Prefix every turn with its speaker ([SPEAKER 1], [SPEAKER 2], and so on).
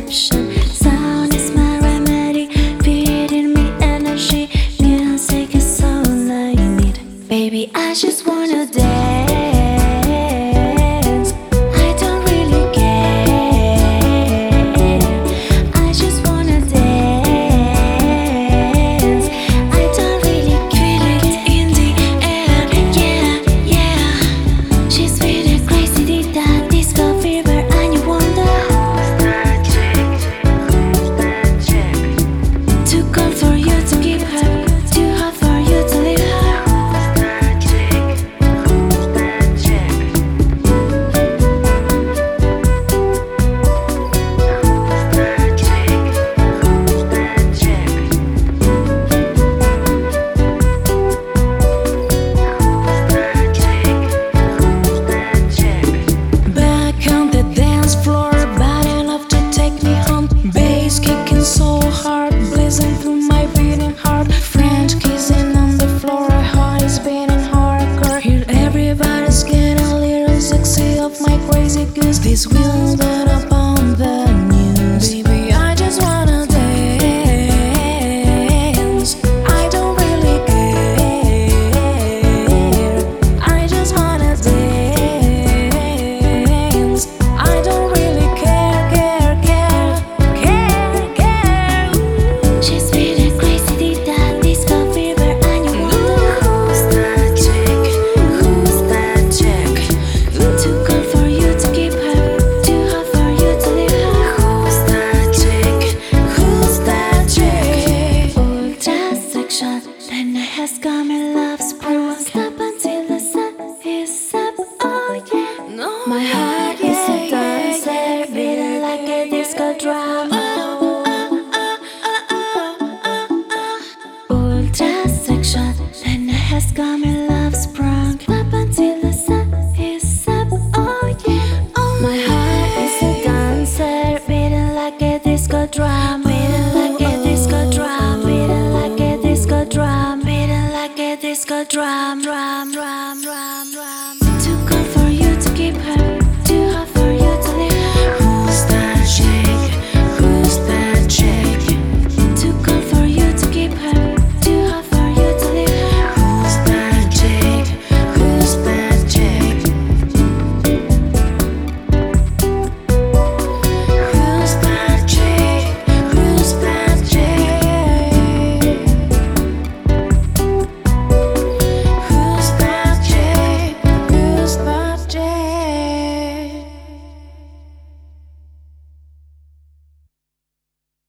[SPEAKER 1] prescription. Sound is my remedy, feeding me energy. Music is all I need. Baby, I just wanna dance. I don't really care. I just wanna dance. I don't really feel it in the air. Yeah, yeah. She's feeling crazy, did that disco fever, and you wonder too cold for you to keep her, too hot for you to leave her. Back on the dance floor, bad enough to take me home. Bass kicking so hard, blazing through my beating heart. French kissing on the floor, heart is beating hardcore. Here everybody's getting a little sexy off my crazy goose. This will burn up on the news. Baby, I just wanna dance. I don't really care. I just wanna dance. I don't really care, care. She's feeling crazy, did that disco fever, and you wonder who's that chick? Who's that chick? Too cold for you to keep her, too hot for you to leave her. Who's that chick? Who's that chick? Ultra section, the night has come and love's brew. Won't stop until the sun is up. Oh yeah, no. My heart is a dancer, beating like a disco drum.